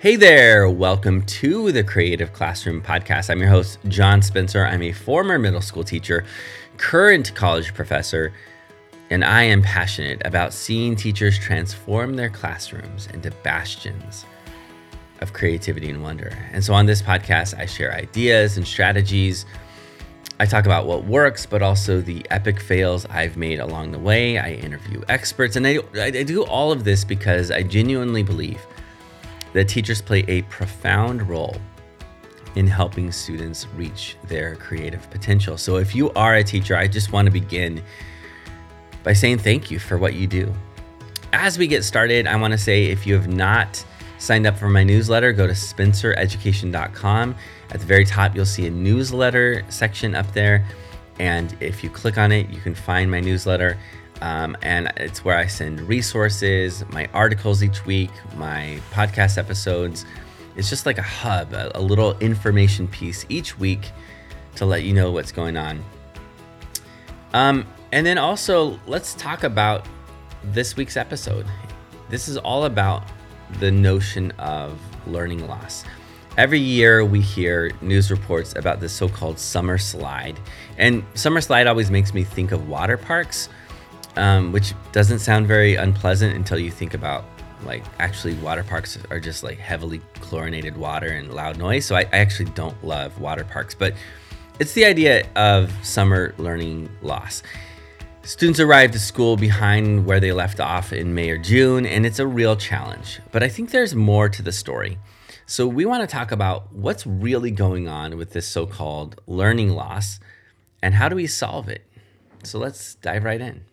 Hey there, welcome to the Creative Classroom Podcast. I'm your host, John Spencer. I'm a former middle school teacher, current college professor, and I am passionate about seeing teachers transform their classrooms into bastions of creativity and wonder. And so on this podcast, I share ideas and strategies. I talk about what works, but also the epic fails I've made along the way. I interview experts, and I do all of this because I genuinely believe that teachers play a profound role in helping students reach their creative potential. So if you are a teacher, I just want to begin by saying thank you for what you do. As we get started, I want to say if you have not signed up for my newsletter, go to spencereducation.com. At the very top, you'll see a newsletter section up there. And if you click on it, you can find my newsletter. And it's where I send resources, my articles each week, my podcast episodes. It's just like a hub, a little information piece each week to let you know what's going on. And then also, let's talk about this week's episode. This is all about the notion of learning loss. Every year we hear news reports about the so-called summer slide. And summer slide always makes me think of water parks. Which doesn't sound very unpleasant until you think about, like, actually water parks are just like heavily chlorinated water and loud noise. So I actually don't love water parks, but it's the idea of summer learning loss. Students arrive to school behind where they left off in May or June, and it's a real challenge. But I think there's more to the story. So we want to talk about what's really going on with this so-called learning loss and how do we solve it? So let's dive right in.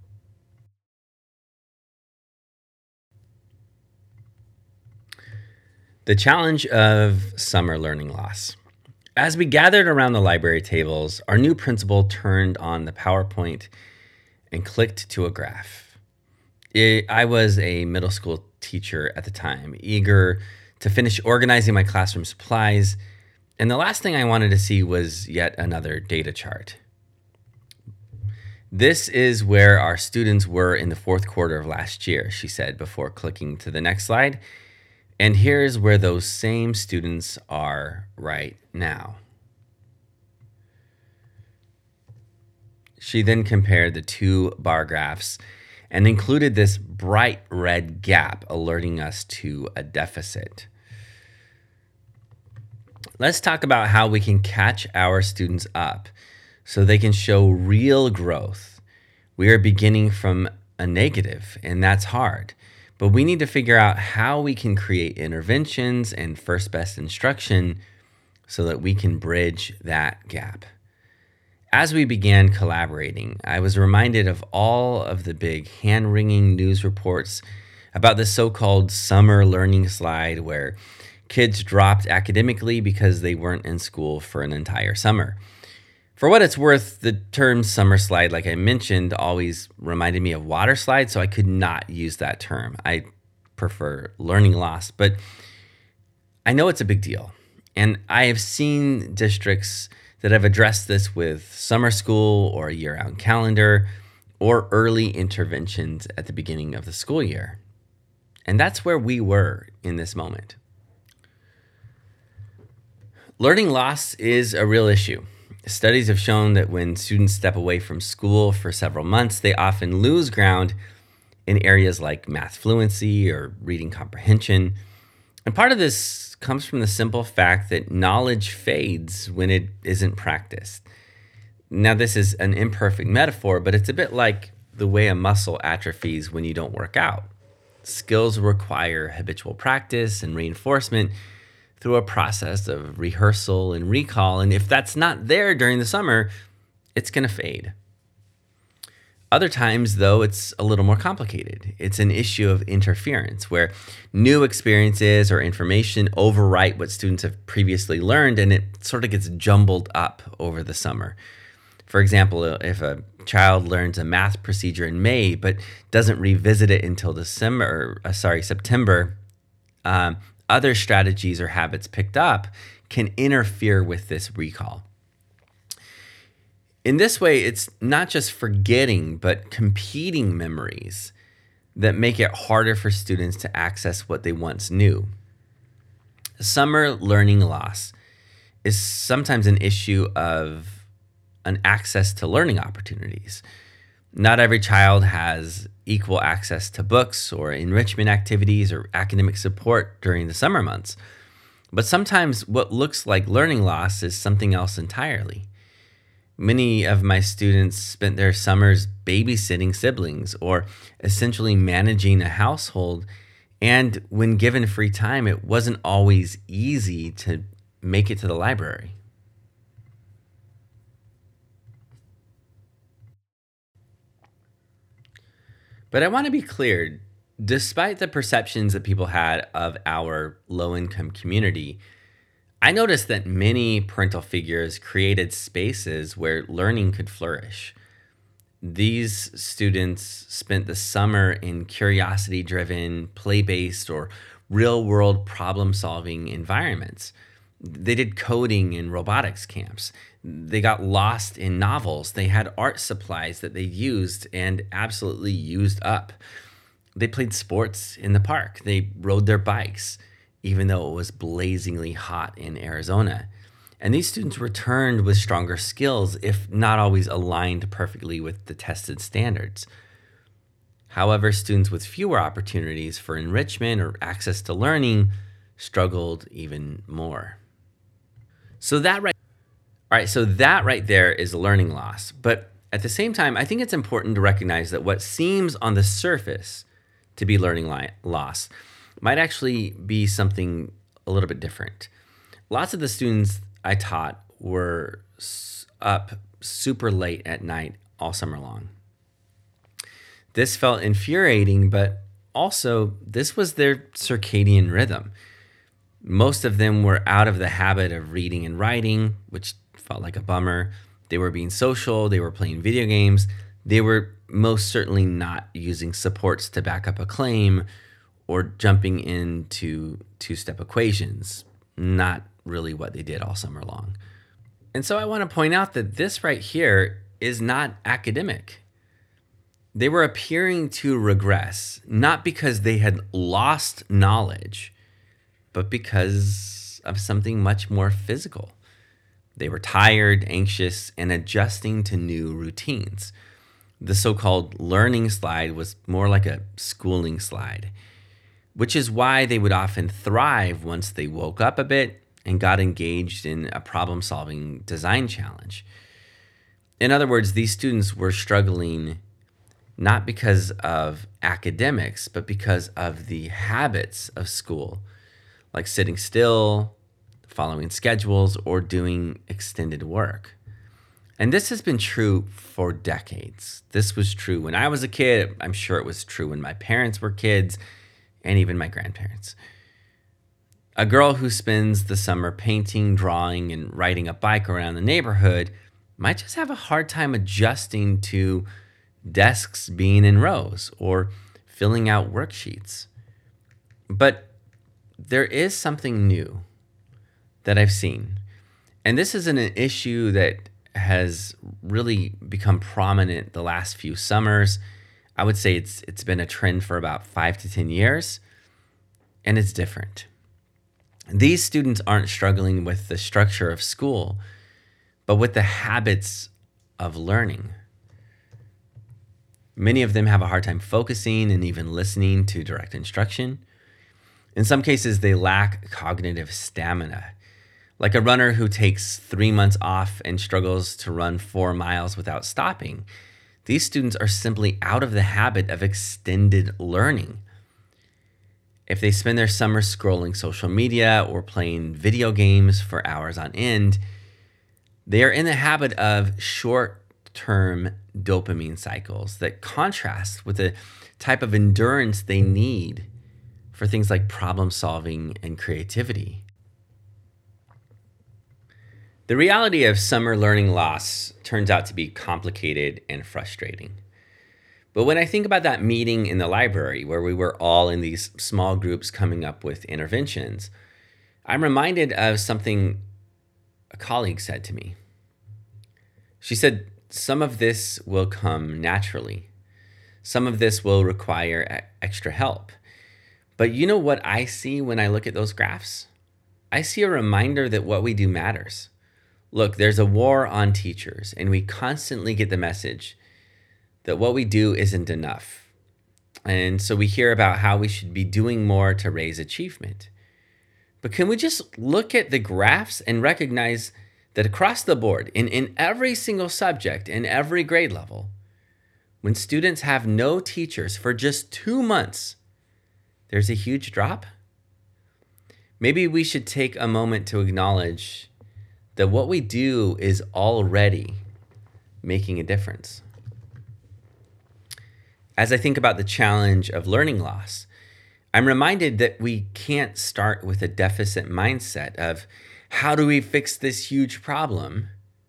The challenge of summer learning loss. As we gathered around the library tables, our new principal turned on the PowerPoint and clicked to a graph. I was a middle school teacher at the time, eager to finish organizing my classroom supplies, and the last thing I wanted to see was yet another data chart. This is where our students were in the fourth quarter of last year, she said before clicking to the next slide. And here's where those same students are right now. She then compared the two bar graphs and included this bright red gap alerting us to a deficit. Let's talk about how we can catch our students up so they can show real growth. We are beginning from a negative, and that's hard. But we need to figure out how we can create interventions and first best instruction so that we can bridge that gap. As we began collaborating, I was reminded of all of the big hand-wringing news reports about the so-called summer learning slide where kids dropped academically because they weren't in school for an entire summer. For what it's worth, the term summer slide, like I mentioned, always reminded me of water slide, so I could not use that term. I prefer learning loss, but I know it's a big deal. And I have seen districts that have addressed this with summer school or a year-round calendar or early interventions at the beginning of the school year. And that's where we were in this moment. Learning loss is a real issue. Studies have shown that when students step away from school for several months, they often lose ground in areas like math fluency or reading comprehension. And part of this comes from the simple fact that knowledge fades when it isn't practiced. Now, this is an imperfect metaphor, but it's a bit like the way a muscle atrophies when you don't work out. Skills require habitual practice and reinforcement through a process of rehearsal and recall. And if that's not there during the summer, it's going to fade. Other times, though, it's a little more complicated. It's an issue of interference where new experiences or information overwrite what students have previously learned, and it sort of gets jumbled up over the summer. For example, if a child learns a math procedure in May but doesn't revisit it until September, other strategies or habits picked up can interfere with this recall. In this way, it's not just forgetting, but competing memories that make it harder for students to access what they once knew. Summer learning loss is sometimes an issue of an access to learning opportunities. Not every child has equal access to books or enrichment activities or academic support during the summer months. But sometimes what looks like learning loss is something else entirely. Many of my students spent their summers babysitting siblings or essentially managing a household. And when given free time, it wasn't always easy to make it to the library. But I want to be clear, despite the perceptions that people had of our low income community, I noticed that many parental figures created spaces where learning could flourish. These students spent the summer in curiosity driven, play based, or real world problem solving environments. They did coding and robotics camps. They got lost in novels. They had art supplies that they used and absolutely used up. They played sports in the park. They rode their bikes, even though it was blazingly hot in Arizona. And these students returned with stronger skills, if not always aligned perfectly with the tested standards. However, students with fewer opportunities for enrichment or access to learning struggled even more. So that right there is learning loss. But at the same time, I think it's important to recognize that what seems on the surface to be learning loss might actually be something a little bit different. Lots of the students I taught were up super late at night all summer long. This felt infuriating, but also this was their circadian rhythm. Most of them were out of the habit of reading and writing, which felt like a bummer. They were being social, they were playing video games. They were most certainly not using supports to back up a claim or jumping into two-step equations. Not really what they did all summer long. And so I want to point out that this right here is not academic. They were appearing to regress, not because they had lost knowledge, but because of something much more physical. They were tired, anxious, and adjusting to new routines. The so-called learning slide was more like a schooling slide, which is why they would often thrive once they woke up a bit and got engaged in a problem-solving design challenge. In other words, these students were struggling not because of academics, but because of the habits of school, like sitting still, following schedules, or doing extended work. And this has been true for decades. This was true when I was a kid. I'm sure it was true when my parents were kids, and even my grandparents. A girl who spends the summer painting, drawing, and riding a bike around the neighborhood might just have a hard time adjusting to desks being in rows or filling out worksheets. But there is something new that I've seen. And this isn't an issue that has really become prominent the last few summers. I would say it's been a trend for about 5 to 10 years, and it's different. These students aren't struggling with the structure of school, but with the habits of learning. Many of them have a hard time focusing and even listening to direct instruction. In some cases, they lack cognitive stamina. Like a runner who takes 3 months off and struggles to run 4 miles without stopping. These students are simply out of the habit of extended learning. If they spend their summer scrolling social media or playing video games for hours on end, they are in the habit of short-term dopamine cycles that contrast with the type of endurance they need for things like problem solving and creativity. The reality of summer learning loss turns out to be complicated and frustrating. But when I think about that meeting in the library where we were all in these small groups coming up with interventions, I'm reminded of something a colleague said to me. She said, some of this will come naturally. Some of this will require extra help. But you know what I see when I look at those graphs? I see a reminder that what we do matters. Look, there's a war on teachers, and we constantly get the message that what we do isn't enough. And so we hear about how we should be doing more to raise achievement. But can we just look at the graphs and recognize that across the board, in every single subject, in every grade level, when students have no teachers for just 2 months, there's a huge drop? Maybe we should take a moment to acknowledge that what we do is already making a difference. As I think about the challenge of learning loss, I'm reminded that we can't start with a deficit mindset of how do we fix this huge problem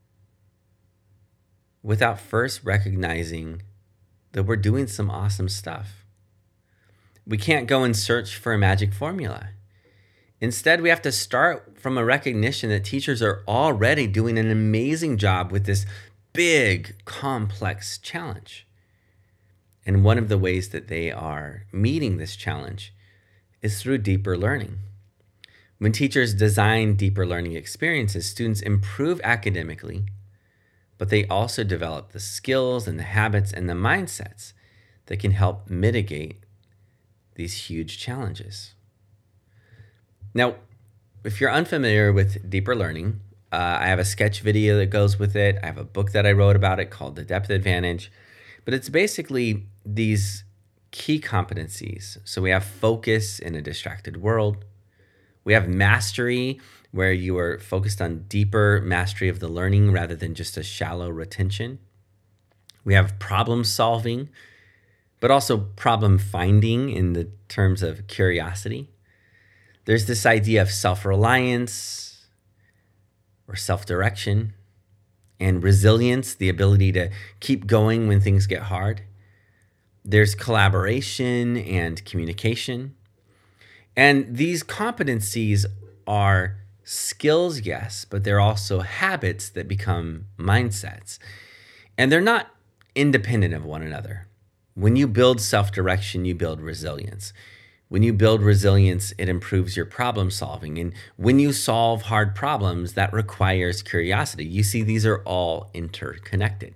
without first recognizing that we're doing some awesome stuff. We can't go and search for a magic formula. Instead, we have to start from a recognition that teachers are already doing an amazing job with this big, complex challenge. And one of the ways that they are meeting this challenge is through deeper learning. When teachers design deeper learning experiences, students improve academically, but they also develop the skills and the habits and the mindsets that can help mitigate these huge challenges. Now, if you're unfamiliar with deeper learning, I have a sketch video that goes with it. I have a book that I wrote about it called The Depth Advantage. But it's basically these key competencies. So we have focus in a distracted world. We have mastery, where you are focused on deeper mastery of the learning rather than just a shallow retention. We have problem solving, but also problem finding in the terms of curiosity. There's this idea of self-reliance or self-direction, and resilience, the ability to keep going when things get hard. There's collaboration and communication. And these competencies are skills, yes, but they're also habits that become mindsets. And they're not independent of one another. When you build self-direction, you build resilience. When you build resilience, it improves your problem solving. And when you solve hard problems, that requires curiosity. You see, these are all interconnected.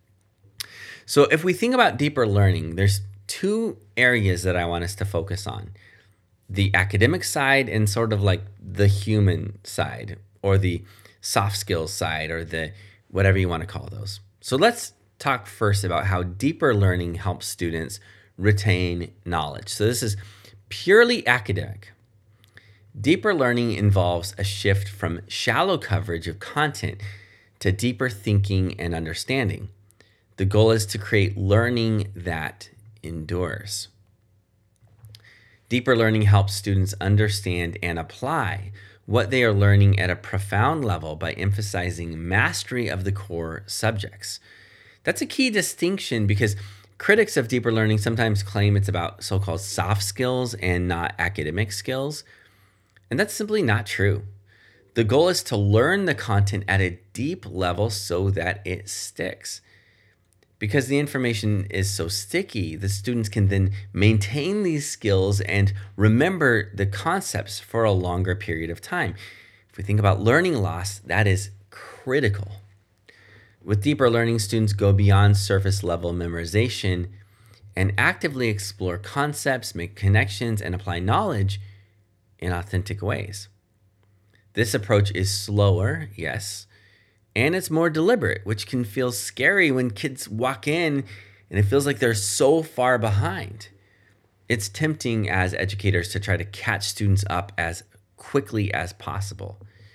So if we think about deeper learning, there's 2 areas that I want us to focus on. The academic side and sort of like the human side, or the soft skills side, or the whatever you want to call those. So let's talk first about how deeper learning helps students retain knowledge. So this is purely academic. Deeper learning involves a shift from shallow coverage of content to deeper thinking and understanding. The goal is to create learning that endures. Deeper learning helps students understand and apply what they are learning at a profound level by emphasizing mastery of the core subjects. That's a key distinction because critics of deeper learning sometimes claim it's about so-called soft skills and not academic skills. And that's simply not true. The goal is to learn the content at a deep level so that it sticks. Because the information is so sticky, the students can then maintain these skills and remember the concepts for a longer period of time. If we think about learning loss, that is critical. With deeper learning, students go beyond surface level memorization and actively explore concepts, make connections, and apply knowledge in authentic ways. This approach is slower, yes, and it's more deliberate, which can feel scary when kids walk in and it feels like they're so far behind. It's tempting as educators to try to catch students up as quickly as possible.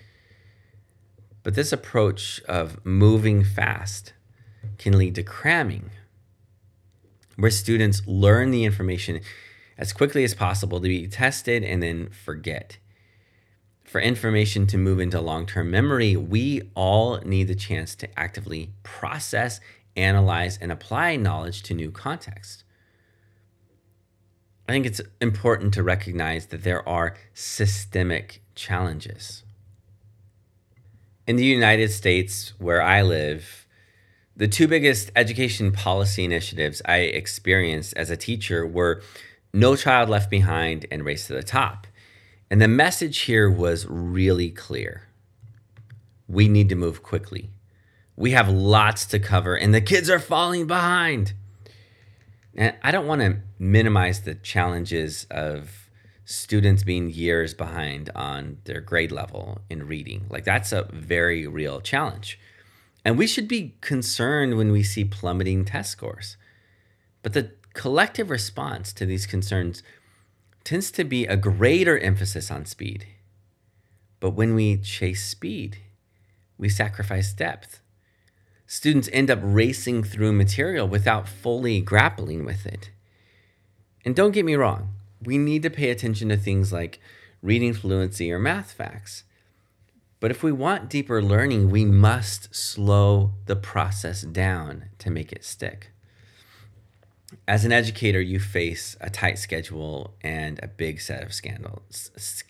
But this approach of moving fast can lead to cramming, where students learn the information as quickly as possible to be tested and then forget. For information to move into long-term memory, we all need the chance to actively process, analyze, and apply knowledge to new contexts. I think it's important to recognize that there are systemic challenges. In the United States, where I live, the 2 biggest education policy initiatives I experienced as a teacher were No Child Left Behind and Race to the Top. And the message here was really clear. We need to move quickly. We have lots to cover, and the kids are falling behind. And I don't want to minimize the challenges of students being years behind on their grade level in reading. Like, that's a very real challenge. And we should be concerned when we see plummeting test scores. But the collective response to these concerns tends to be a greater emphasis on speed. But when we chase speed, we sacrifice depth. Students end up racing through material without fully grappling with it. And don't get me wrong, we need to pay attention to things like reading fluency or math facts. But if we want deeper learning, we must slow the process down to make it stick. As an educator, you face a tight schedule and a big set of standards.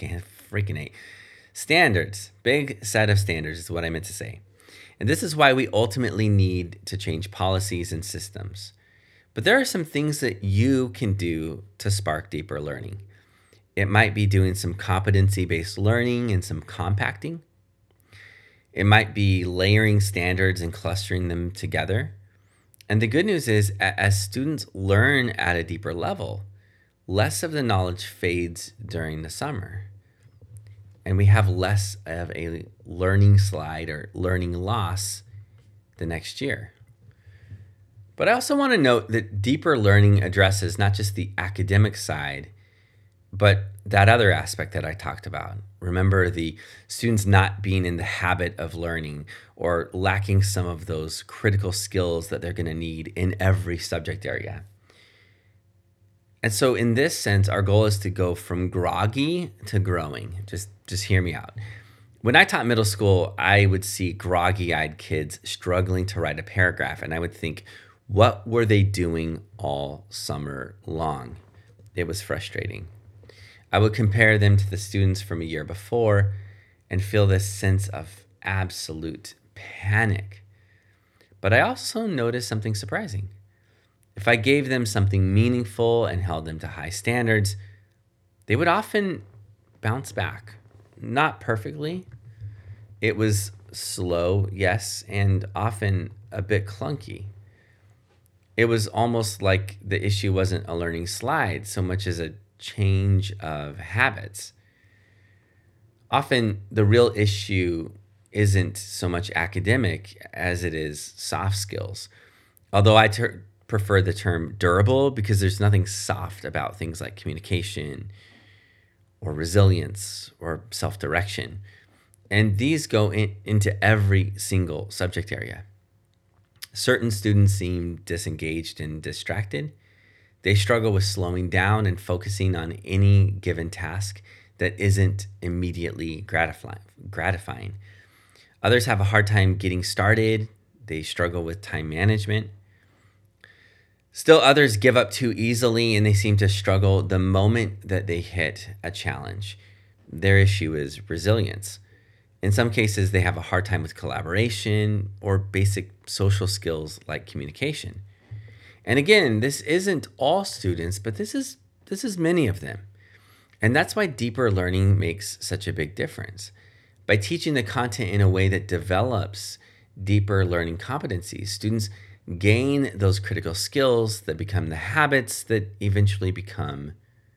Big set of standards is what I meant to say. And this is why we ultimately need to change policies and systems. But there are some things that you can do to spark deeper learning. It might be doing some competency-based learning and some compacting. It might be layering standards and clustering them together. And the good news is, as students learn at a deeper level, less of the knowledge fades during the summer. And we have less of a learning slide or learning loss the next year. But I also want to note that deeper learning addresses not just the academic side, but that other aspect that I talked about. Remember, the students not being in the habit of learning or lacking some of those critical skills that they're going to need in every subject area. And so in this sense, our goal is to go from groggy to growing. Just hear me out. When I taught middle school, I would see groggy-eyed kids struggling to write a paragraph, and I would think, what were they doing all summer long? It was frustrating. I would compare them to the students from a year before and feel this sense of absolute panic. But I also noticed something surprising. If I gave them something meaningful and held them to high standards, they would often bounce back. Not perfectly. It was slow, yes, and often a bit clunky. It was almost like the issue wasn't a learning slide so much as a change of habits. Often the real issue isn't so much academic as it is soft skills. Although I prefer the term durable because there's nothing soft about things like communication or resilience or self-direction. And these go into every single subject area. Certain students seem disengaged and distracted. They struggle with slowing down and focusing on any given task that isn't immediately gratifying. Others have a hard time getting started. They struggle with time management. Still others give up too easily, and they seem to struggle the moment that they hit a challenge. Their issue is resilience. In some cases, they have a hard time with collaboration or basic social skills like communication. And again, this isn't all students, but this is many of them. And that's why deeper learning makes such a big difference. By teaching the content in a way that develops deeper learning competencies, students gain those critical skills that become the habits that eventually become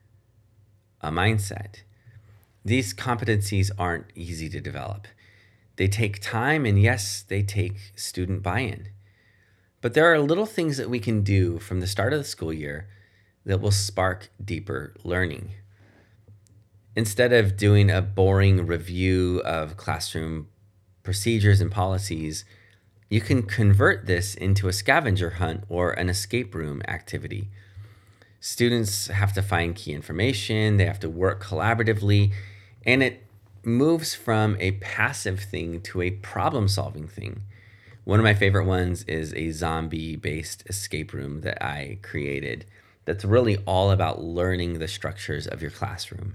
a mindset. These competencies aren't easy to develop. They take time, and yes, they take student buy-in. But there are little things that we can do from the start of the school year that will spark deeper learning. Instead of doing a boring review of classroom procedures and policies, you can convert this into a scavenger hunt or an escape room activity. Students have to find key information, they have to work collaboratively, and it moves from a passive thing to a problem-solving thing. One of my favorite ones is a zombie-based escape room that I created that's really all about learning the structures of your classroom.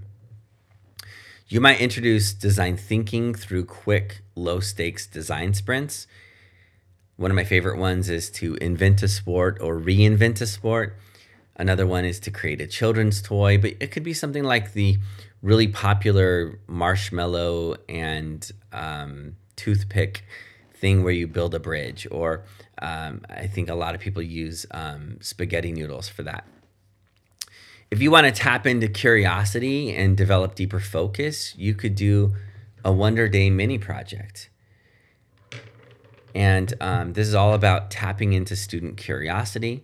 You might introduce design thinking through quick, low-stakes design sprints. One of my favorite ones is to invent a sport or reinvent a sport. Another one is to create a children's toy, but it could be something like the really popular marshmallow and toothpick thing where you build a bridge, or I think a lot of people use spaghetti noodles for that. If you want to tap into curiosity and develop deeper focus, you could do a Wonder Day mini project. And this is all about tapping into student curiosity.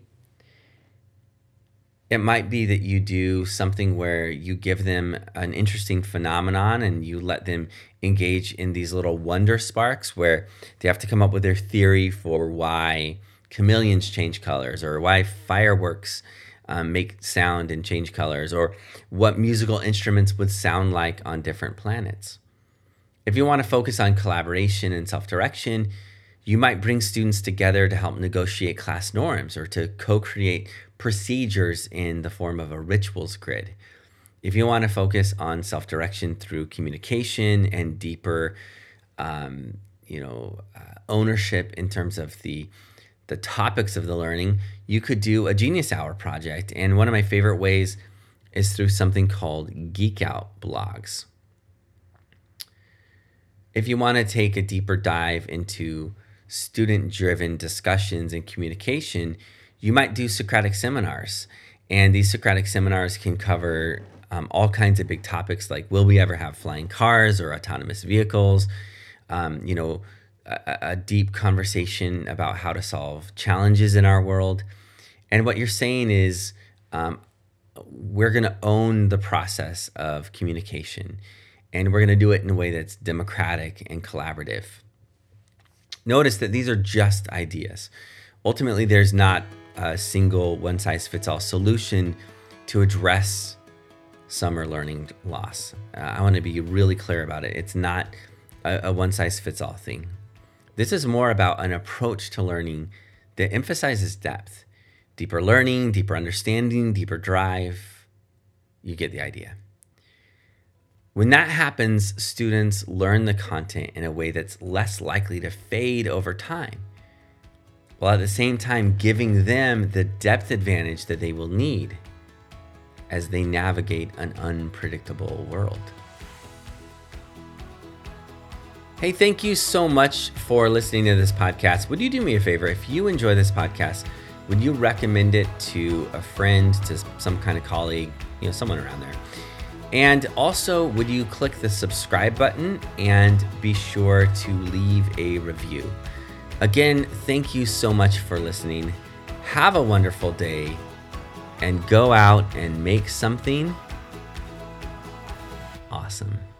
It might be that you do something where you give them an interesting phenomenon and you let them engage in these little wonder sparks where they have to come up with their theory for why chameleons change colors, or why fireworks make sound and change colors, or what musical instruments would sound like on different planets. If you want to focus on collaboration and self-direction, you might bring students together to help negotiate class norms or to co-create procedures in the form of a rituals grid. If you want to focus on self-direction through communication and deeper ownership in terms of the topics of the learning, you could do a Genius Hour project. And one of my favorite ways is through something called Geek Out blogs. If you want to take a deeper dive into student-driven discussions and communication, you might do Socratic seminars. And these Socratic seminars can cover all kinds of big topics like, will we ever have flying cars or autonomous vehicles? A deep conversation about how to solve challenges in our world. And what you're saying is we're going to own the process of communication, and we're going to do it in a way that's democratic and collaborative. Notice that these are just ideas. Ultimately, there's not a single one-size-fits-all solution to address summer learning loss. I want to be really clear about it. It's not a one-size-fits-all thing. This is more about an approach to learning that emphasizes depth. Deeper learning, deeper understanding, deeper drive. You get the idea. When that happens, students learn the content in a way that's less likely to fade over time, while at the same time giving them the depth advantage that they will need as they navigate an unpredictable world. Hey, thank you so much for listening to this podcast. Would you do me a favor? If you enjoy this podcast, would you recommend it to a friend, to some kind of colleague, someone around there? And also, would you click the subscribe button and be sure to leave a review? Again, thank you so much for listening. Have a wonderful day and go out and make something awesome.